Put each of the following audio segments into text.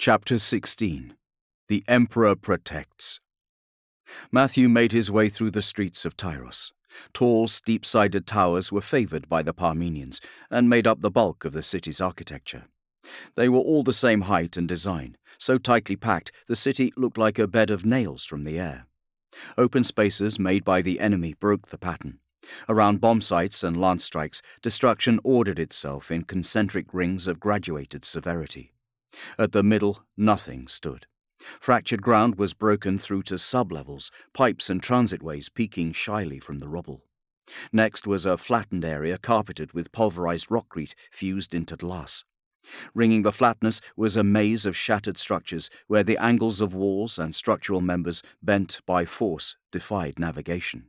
Chapter 16. The Emperor Protects. Matthew made his way through the streets of Tyros. Tall, steep-sided towers were favoured by the Parmenians and made up the bulk of the city's architecture. They were all the same height and design, so tightly packed the city looked like a bed of nails from the air. Open spaces made by the enemy broke the pattern. Around bomb sites and lance strikes, destruction ordered itself in concentric rings of graduated severity. At the middle, nothing stood. Fractured ground was broken through to sublevels, pipes and transitways peeking shyly from the rubble. Next was a flattened area carpeted with pulverized rockcrete fused into glass. Ringing the flatness was a maze of shattered structures where the angles of walls and structural members bent by force defied navigation.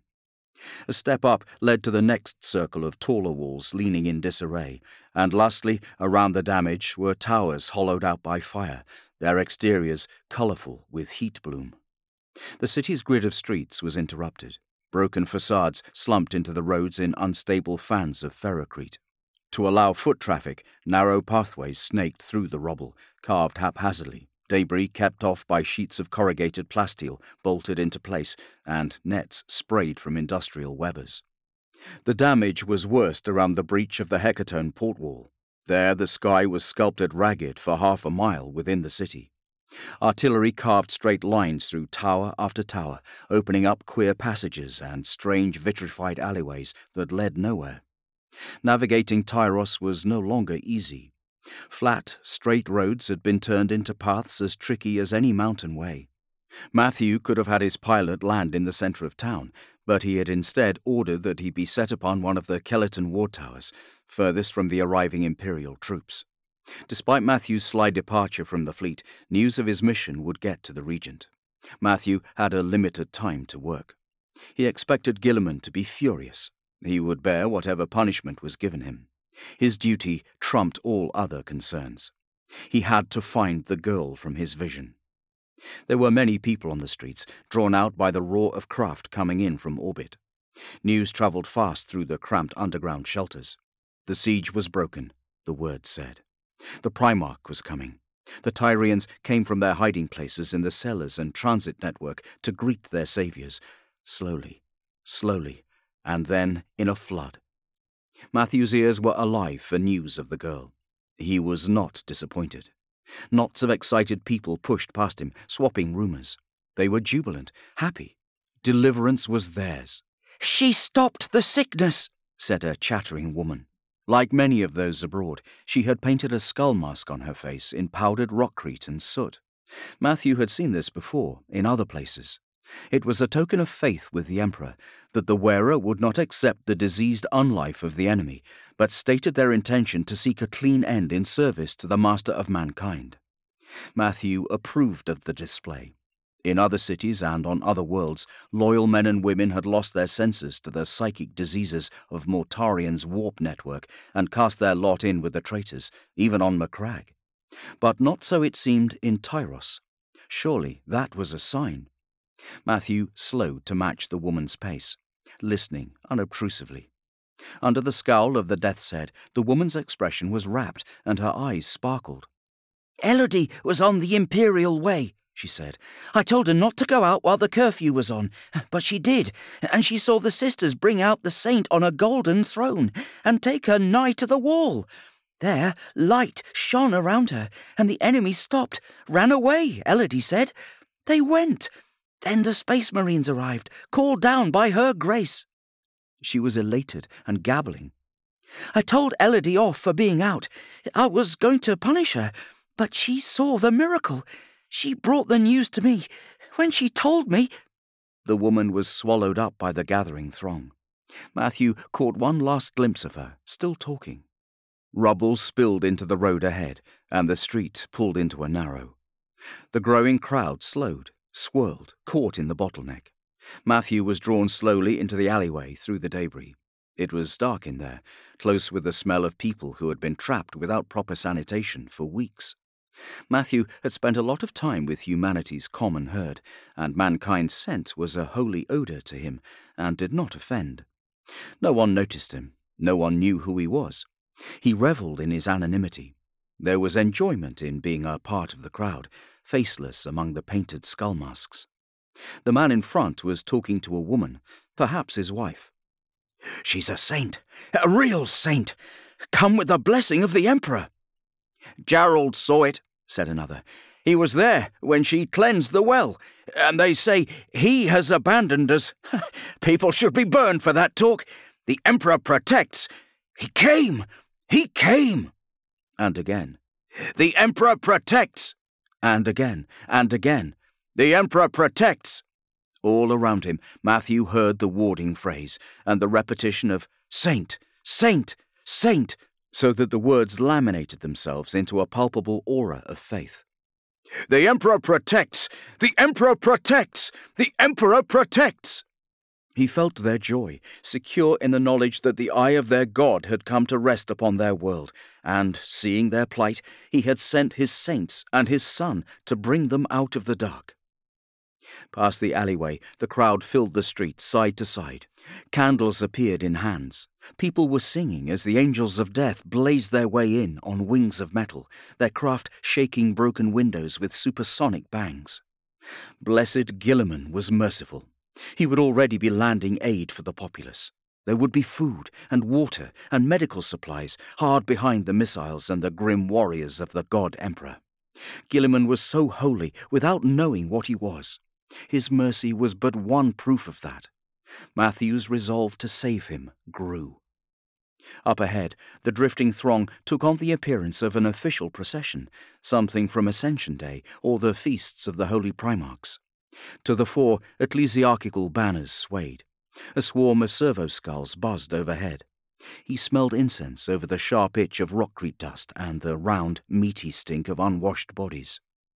A step up led to the next circle of taller walls leaning in disarray, and lastly, around the damage, were towers hollowed out by fire, their exteriors colourful with heat bloom. The city's grid of streets was interrupted. Broken facades slumped into the roads in unstable fans of ferrocrete. To allow foot traffic, narrow pathways snaked through the rubble, carved haphazardly, debris kept off by sheets of corrugated plasteel bolted into place, and nets sprayed from industrial webbers. The damage was worst around the breach of the Hecaton port wall. There the sky was sculpted ragged for half a mile within the city. Artillery carved straight lines through tower after tower, opening up queer passages and strange vitrified alleyways that led nowhere. Navigating Tyros was no longer easy. Flat, straight roads had been turned into paths as tricky as any mountain way. Matthew could have had his pilot land in the centre of town, but he had instead ordered that he be set upon one of the Keleton war towers, furthest from the arriving Imperial troops. Despite Matthew's sly departure from the fleet, news of his mission would get to the regent. Matthew had a limited time to work. He expected Guilliman to be furious. He would bear whatever punishment was given him. His duty trumped all other concerns. He had to find the girl from his vision. There were many people on the streets, drawn out by the roar of craft coming in from orbit. News travelled fast through the cramped underground shelters. The siege was broken, the word said. The Primarch was coming. The Tyrians came from their hiding places in the cellars and transit network to greet their saviors, slowly, and then in a flood. Matthew's ears were alive for news of the girl. He was not disappointed. Knots of excited people pushed past him, swapping rumours. They were jubilant, happy. Deliverance was theirs. "She stopped the sickness," said a chattering woman. Like many of those abroad, she had painted a skull mask on her face in powdered rockcrete and soot. Matthew had seen this before, in other places. It was a token of faith with the Emperor that the wearer would not accept the diseased unlife of the enemy, but stated their intention to seek a clean end in service to the Master of mankind. Matthew approved of the display. In other cities and on other worlds, loyal men and women had lost their senses to the psychic diseases of Mortarian's warp network and cast their lot in with the traitors, even on Macragge. But not so it seemed in Tyros. Surely that was a sign. Matthew slowed to match the woman's pace, listening unobtrusively. Under the scowl of the death's head, the woman's expression was rapt and her eyes sparkled. "Elodie was on the Imperial Way," she said. "I told her not to go out while the curfew was on, but she did, and she saw the sisters bring out the saint on a golden throne and take her nigh to the wall. There, light shone around her, and the enemy stopped, ran away, Elodie said. They went. Then the Space Marines arrived, called down by her grace." She was elated and gabbling. "I told Elodie off for being out. I was going to punish her, but she saw the miracle. She brought the news to me. When she told me—" The woman was swallowed up by the gathering throng. Matthew caught one last glimpse of her, still talking. Rubble spilled into the road ahead, and the street pulled into a narrow. The growing crowd slowed, swirled, caught in the bottleneck. Matthew was drawn slowly into the alleyway through the debris. It was dark in there, close with the smell of people who had been trapped without proper sanitation for weeks. Matthew had spent a lot of time with humanity's common herd, and mankind's scent was a holy odour to him, and did not offend. No one noticed him. No one knew who he was. He revelled in his anonymity. There was enjoyment in being a part of the crowd, faceless among the painted skull masks. The man in front was talking to a woman, perhaps his wife. "She's a saint, a real saint, come with the blessing of the Emperor." "Gerald saw it," said another. "He was there when she cleansed the well, and they say he has abandoned us. People should be burned for that talk. The Emperor protects. He came! He came!" And again, "The Emperor protects!" And again, and again, "The Emperor protects!" All around him, Matthew heard the warding phrase, and the repetition of "Saint, Saint, Saint," so that the words laminated themselves into a palpable aura of faith. "The Emperor protects! The Emperor protects! The Emperor protects!" He felt their joy, secure in the knowledge that the eye of their God had come to rest upon their world, and, seeing their plight, he had sent his saints and his Son to bring them out of the dark. Past the alleyway, the crowd filled the street side to side. Candles appeared in hands. People were singing as the angels of death blazed their way in on wings of metal, their craft shaking broken windows with supersonic bangs. Blessed Guilliman was merciful. He would already be landing aid for the populace. There would be food and water and medical supplies hard behind the missiles and the grim warriors of the God Emperor. Guilliman was so holy without knowing what he was. His mercy was but one proof of that. Matthew's resolve to save him grew. Up ahead, the drifting throng took on the appearance of an official procession, something from Ascension Day or the feasts of the Holy Primarchs. To the fore, ecclesiastical banners swayed. A swarm of servo skulls buzzed overhead. He smelled incense over the sharp itch of rockcrete dust and the round, meaty stink of unwashed bodies.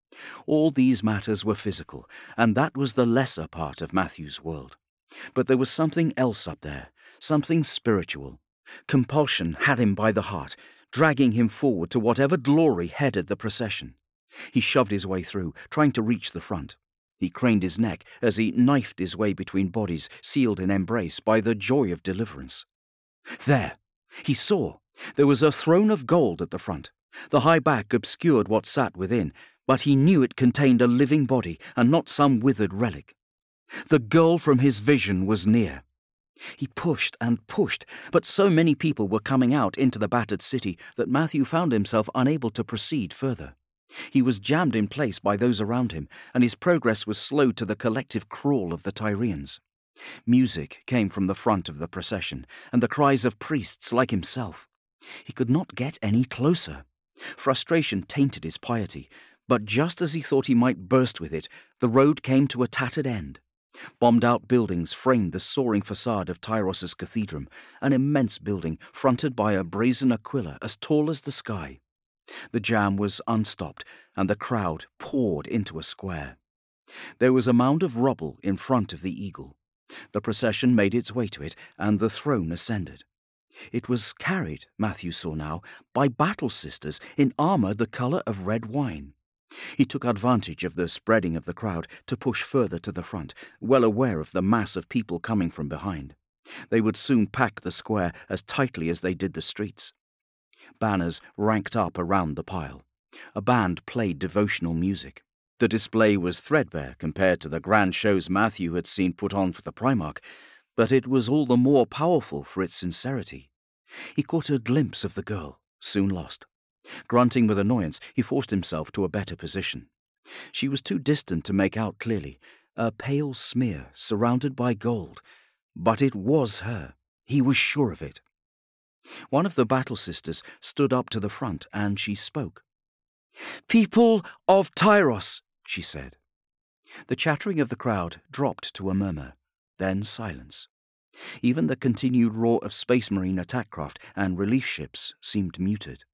All these matters were physical, and that was the lesser part of Matthew's world. But there was something else up there, something spiritual. Compulsion had him by the heart, dragging him forward to whatever glory headed the procession. He shoved his way through, trying to reach the front. He craned his neck as he knifed his way between bodies sealed in embrace by the joy of deliverance. There! He saw! There was a throne of gold at the front. The high back obscured what sat within, but he knew it contained a living body and not some withered relic. The girl from his vision was near. He pushed and pushed, but so many people were coming out into the battered city that Matthew found himself unable to proceed further. He was jammed in place by those around him, and his progress was slowed to the collective crawl of the Tyrians. Music came from the front of the procession, and the cries of priests like himself. He could not get any closer. Frustration tainted his piety, but just as he thought he might burst with it, the road came to a tattered end. Bombed-out buildings framed the soaring facade of Tyros' cathedral, an immense building fronted by a brazen aquila as tall as the sky. The jam was unstopped, and the crowd poured into a square. There was a mound of rubble in front of the eagle. The procession made its way to it, and the throne ascended. It was carried, Matthew saw now, by battle sisters in armour the colour of red wine. He took advantage of the spreading of the crowd to push further to the front, well aware of the mass of people coming from behind. They would soon pack the square as tightly as they did the streets. Banners ranked up around the pile. A band played devotional music. The display was threadbare compared to the grand shows Matthew had seen put on for the Primarch, but it was all the more powerful for its sincerity. He caught a glimpse of the girl, soon lost. Grunting with annoyance, he forced himself to a better position. She was too distant to make out clearly, a pale smear surrounded by gold. But it was her. He was sure of it. One of the battle sisters stood up to the front, and she spoke. "People of Tyros," she said. The chattering of the crowd dropped to a murmur, then silence. Even the continued roar of Space Marine attack craft and relief ships seemed muted.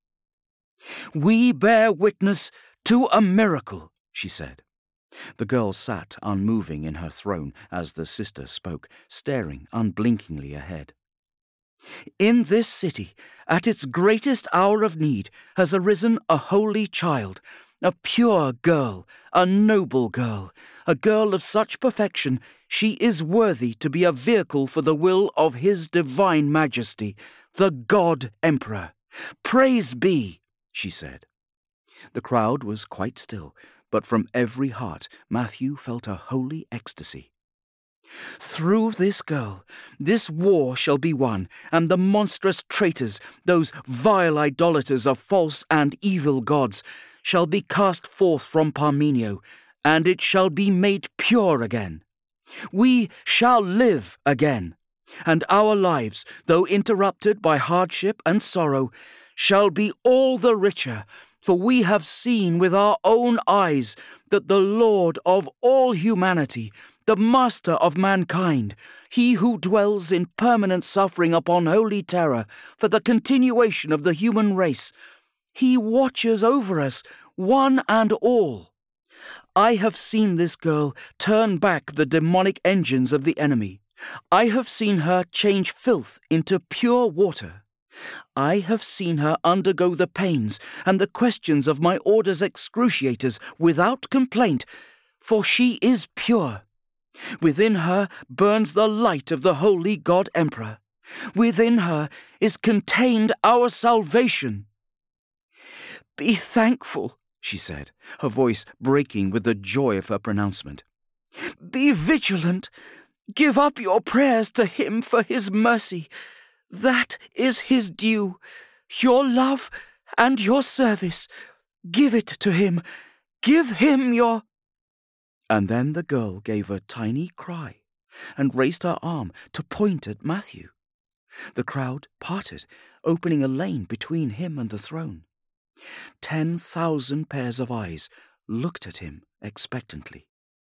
"We bear witness to a miracle," she said. The girl sat unmoving in her throne as the sister spoke, staring unblinkingly ahead. "In this city, at its greatest hour of need, has arisen a holy child, a pure girl, a noble girl, a girl of such perfection she is worthy to be a vehicle for the will of His Divine Majesty, the God Emperor. Praise be," she said. The crowd was quite still, but from every heart Matthew felt a holy ecstasy. Through this girl, this war shall be won, and the monstrous traitors, those vile idolaters of false and evil gods, shall be cast forth from Parmenio, and it shall be made pure again. We shall live again, and our lives, though interrupted by hardship and sorrow, shall be all the richer, for we have seen with our own eyes that the Lord of all humanity, the Master of mankind, he who dwells in permanent suffering upon holy terror for the continuation of the human race, he watches over us, one and all. I have seen this girl turn back the demonic engines of the enemy. I have seen her change filth into pure water. I have seen her undergo the pains and the questions of my order's excruciators without complaint, for she is pure. Within her burns the light of the holy God Emperor. Within her is contained our salvation. Be thankful, she said, her voice breaking with the joy of her pronouncement. Be vigilant. Give up your prayers to him for his mercy. That is his due. Your love and your service. Give it to him. Give him your... And then the girl gave a tiny cry and raised her arm to point at Matthew. The crowd parted, opening a lane between him and the throne. 10,000 pairs of eyes looked at him expectantly.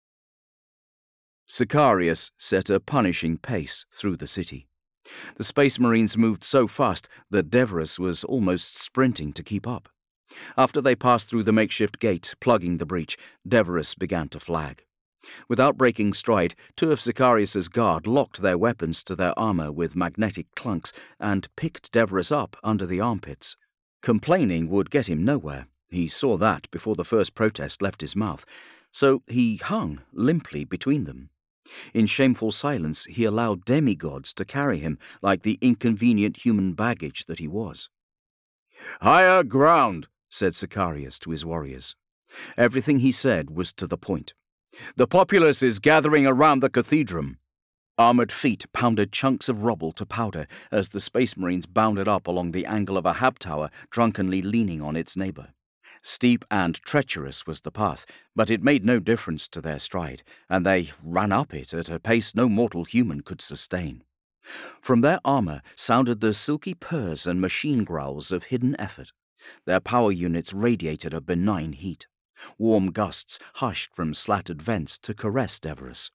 Sicarius set a punishing pace through the city. The Space Marines moved so fast that Deverous was almost sprinting to keep up. After they passed through the makeshift gate, plugging the breach, Deverous began to flag. Without breaking stride, 2 of Sicarius's guard locked their weapons to their armor with magnetic clunks and picked Deverous up under the armpits. Complaining would get him nowhere. He saw that before the first protest left his mouth, so he hung limply between them. In shameful silence, he allowed demigods to carry him like the inconvenient human baggage that he was. "Higher ground," said Sicarius to his warriors. Everything he said was to the point. "The populace is gathering around the cathedral." Armored feet pounded chunks of rubble to powder as the Space Marines bounded up along the angle of a hab tower, drunkenly leaning on its neighbor. Steep and treacherous was the path, but it made no difference to their stride, and they ran up it at a pace no mortal human could sustain. From their armor sounded the silky purrs and machine growls of hidden effort. Their power units radiated a benign heat. Warm gusts hushed from slatted vents to caress Deverous.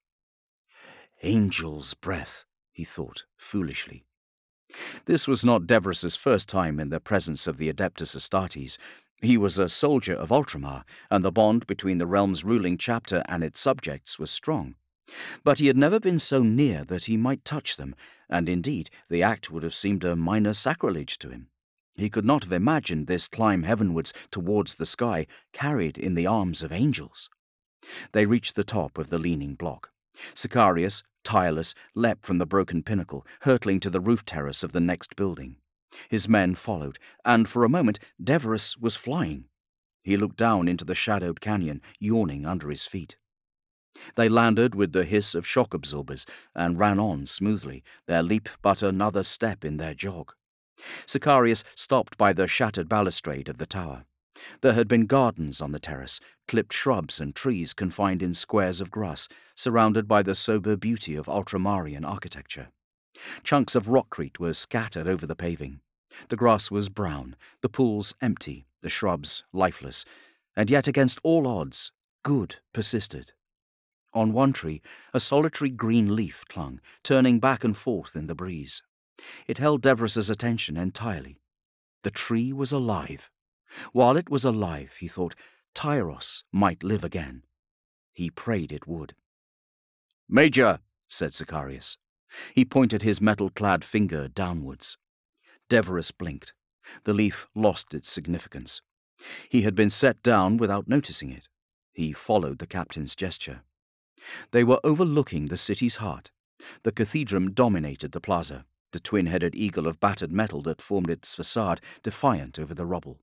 Angel's breath, he thought foolishly. This was not Deverous's first time in the presence of the Adeptus Astartes. He was a soldier of Ultramar, and the bond between the realm's ruling chapter and its subjects was strong. But he had never been so near that he might touch them, and indeed the act would have seemed a minor sacrilege to him. He could not have imagined this climb heavenwards towards the sky carried in the arms of angels. They reached the top of the leaning block. Sicarius, tireless, leapt from the broken pinnacle, hurtling to the roof terrace of the next building. His men followed, and for a moment Deverous was flying. He looked down into the shadowed canyon, yawning under his feet. They landed with the hiss of shock absorbers and ran on smoothly, their leap but another step in their jog. Sicarius stopped by the shattered balustrade of the tower. There had been gardens on the terrace, clipped shrubs and trees confined in squares of grass, surrounded by the sober beauty of Ultramarian architecture. Chunks of rockcrete were scattered over the paving. The grass was brown, the pools empty, the shrubs lifeless, and yet against all odds, good persisted. On one tree, a solitary green leaf clung, turning back and forth in the breeze. It held Deverous's attention entirely. The tree was alive. While it was alive, he thought, Tyros might live again. He prayed it would. "Major," said Sicarius. He pointed his metal-clad finger downwards. Deverous blinked. The leaf lost its significance. He had been set down without noticing it. He followed the captain's gesture. They were overlooking the city's heart. The cathedral dominated the plaza, the twin-headed eagle of battered metal that formed its facade defiant over the rubble.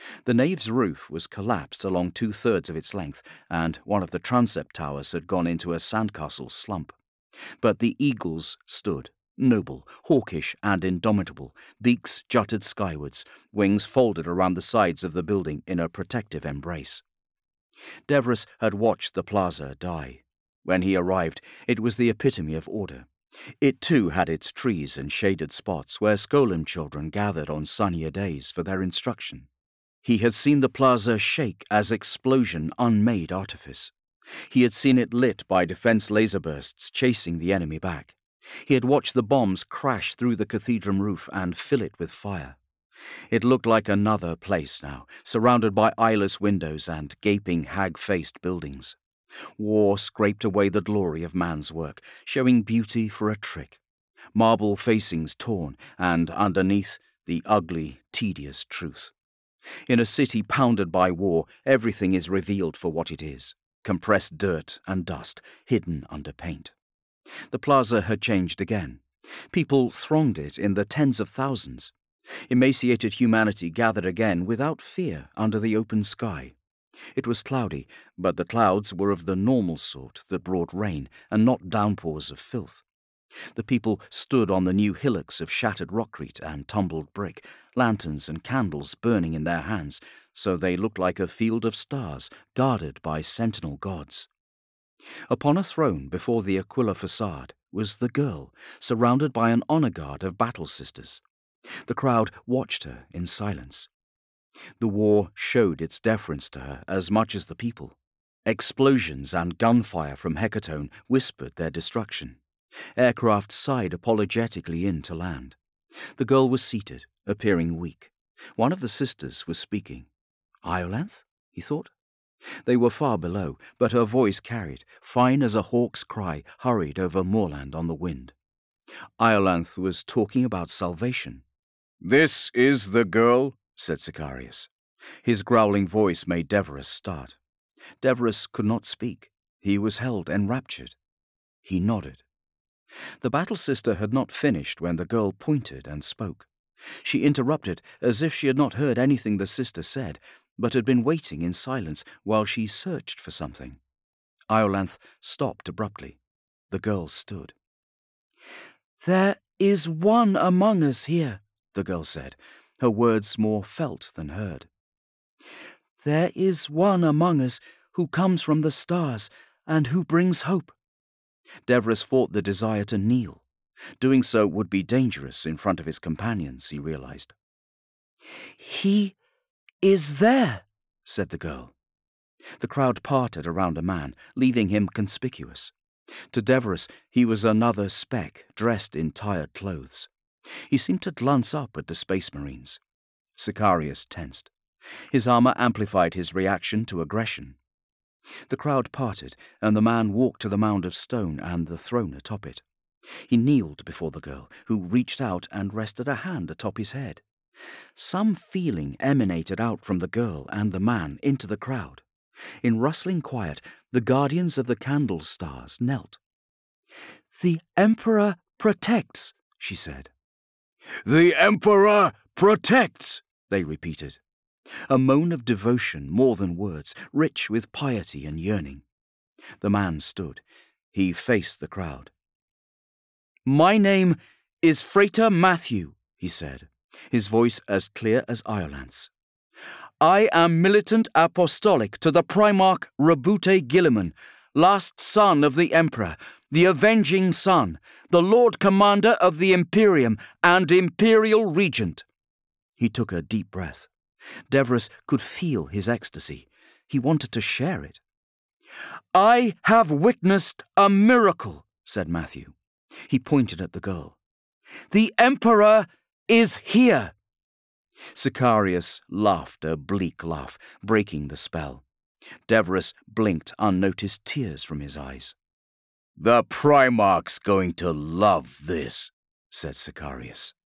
The nave's roof was collapsed along 2/3 of its length, and one of the transept towers had gone into a sandcastle slump. But the eagles stood, noble, hawkish, and indomitable, beaks jutted skywards, wings folded around the sides of the building in a protective embrace. Devros had watched the plaza die. When he arrived, it was the epitome of order. It too had its trees and shaded spots where Skolim children gathered on sunnier days for their instruction. He had seen the plaza shake as explosion unmade artifice. He had seen it lit by defense laser bursts chasing the enemy back. He had watched the bombs crash through the cathedral roof and fill it with fire. It looked like another place now, surrounded by eyeless windows and gaping, hag-faced buildings. War scraped away the glory of man's work, showing beauty for a trick. Marble facings torn, and underneath, the ugly, tedious truth. In a city pounded by war, everything is revealed for what it is. Compressed dirt and dust, hidden under paint. The plaza had changed again. People thronged it in the tens of thousands. Emaciated humanity gathered again without fear under the open sky. It was cloudy, but the clouds were of the normal sort that brought rain and not downpours of filth. The people stood on the new hillocks of shattered rockcrete and tumbled brick, lanterns and candles burning in their hands, so they looked like a field of stars guarded by sentinel gods. Upon a throne before the Aquila facade was the girl, surrounded by an honor guard of battle sisters. The crowd watched her in silence. The war showed its deference to her as much as the people. Explosions and gunfire from Hecatone whispered their destruction. Aircraft sighed apologetically in to land. The girl was seated, appearing weak. One of the sisters was speaking. Iolanthe? He thought. They were far below, but her voice carried, fine as a hawk's cry, hurried over moorland on the wind. Iolanthe was talking about salvation. "This is the girl," said Sicarius. His growling voice made Devros start. Devros could not speak. He was held enraptured. He nodded. The battle sister had not finished when the girl pointed and spoke. She interrupted as if she had not heard anything the sister said, but had been waiting in silence while she searched for something. Iolanthe stopped abruptly. The girl stood. "There is one among us here," the girl said, her words more felt than heard. "There is one among us who comes from the stars and who brings hope." Devros fought the desire to kneel. Doing so would be dangerous in front of his companions, he realized. "He is there," said the girl. The crowd parted around a man, leaving him conspicuous. To Devros, he was another speck dressed in tired clothes. He seemed to glance up at the space marines. Sicarius tensed. His armor amplified his reaction to aggression. The crowd parted, and the man walked to the mound of stone and the throne atop it. He kneeled before the girl, who reached out and rested a hand atop his head. Some feeling emanated out from the girl and the man into the crowd. In rustling quiet, the guardians of the candle stars knelt. "The Emperor protects," she said. "The Emperor protects," they repeated. A moan of devotion more than words, rich with piety and yearning. The man stood. He faced the crowd. "My name is Frater Matthew," he said, his voice as clear as Iolanthe's. "I am militant apostolic to the Primarch Rabute Gilliman, last son of the Emperor, the avenging son, the Lord Commander of the Imperium and Imperial Regent." He took a deep breath. Devros could feel his ecstasy. He wanted to share it. "I have witnessed a miracle," said Matthew. He pointed at the girl. "The Emperor is here." Sicarius laughed a bleak laugh, breaking the spell. Devros blinked unnoticed tears from his eyes. "The Primarch's going to love this," said Sicarius.